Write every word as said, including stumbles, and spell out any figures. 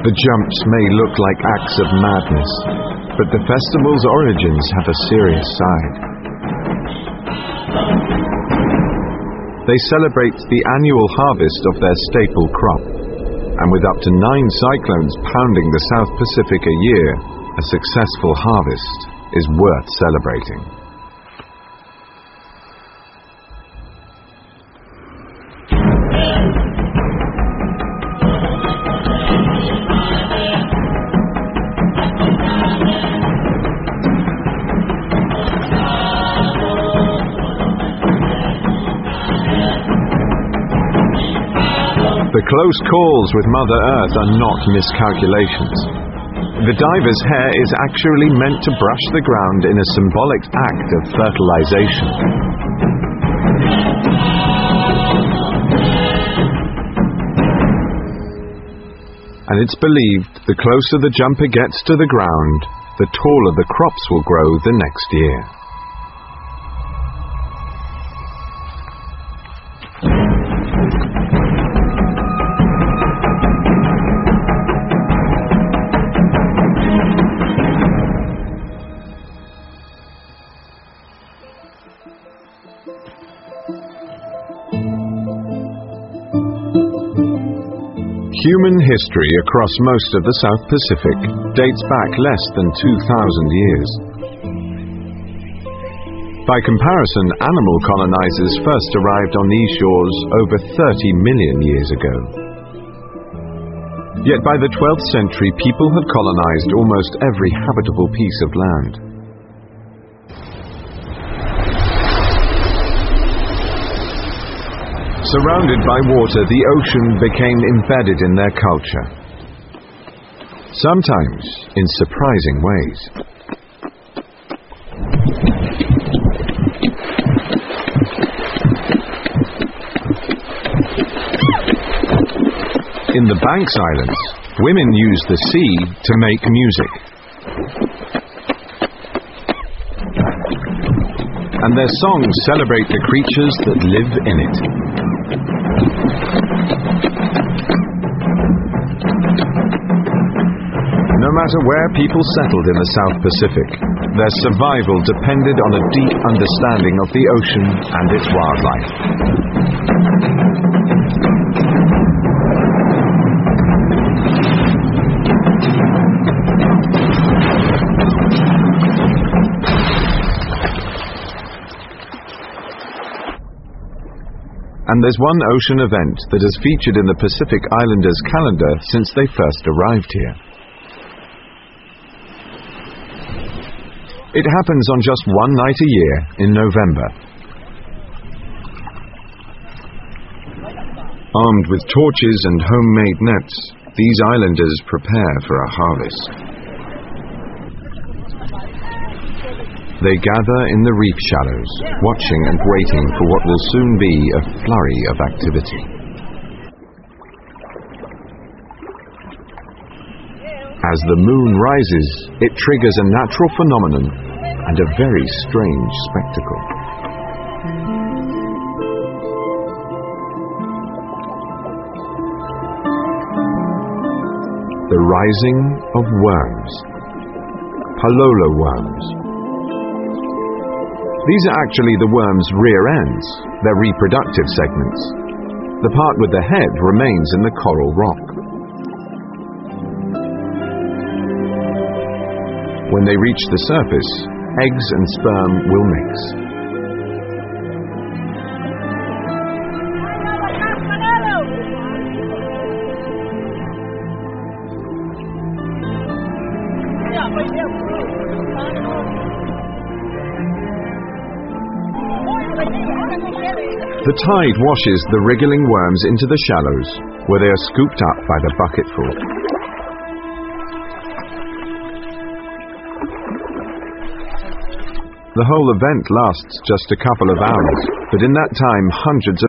The jumps may look like acts of madness, but the festival's origins have a serious side. They celebrate the annual harvest of their staple crop, and with up to nine cyclones pounding the South Pacific a year, a successful harvest is worth celebrating. The close calls with Mother Earth are not miscalculations. The diver's hair is actually meant to brush the ground in a symbolic act of fertilization. And it's believed the closer the jumper gets to the ground, the taller the crops will grow the next year. Human history across most of the South Pacific dates back less than two thousand years. By comparison, animal colonizers first arrived on these shores over thirty million years ago. Yet by the twelfth century, people had colonized almost every habitable piece of land. Surrounded by water, the ocean became embedded in their culture, sometimes in surprising ways. In the Banks Islands, women used the sea to make music. And their songs celebrate the creatures that live in it. No matter where people settled in the South Pacific, their survival depended on a deep understanding of the ocean and its wildlife. And there's one ocean event that has featured in the Pacific Islanders' calendar since they first arrived here. It happens on just one night a year in November. Armed with torches and homemade nets, these islanders prepare for a harvest. They gather in the reef shallows, watching and waiting for what will soon be a flurry of activity. As the moon rises, it triggers a natural phenomenon and a very strange spectacle. The rising of worms, Palolo worms. These are actually the worms' rear ends, their reproductive segments. The part with the head remains in the coral rock. When they reach the surface, eggs and sperm will mix. The tide washes the wriggling worms into the shallows, where they are scooped up by the bucketful. The whole event lasts just a couple of hours, but in that time hundreds of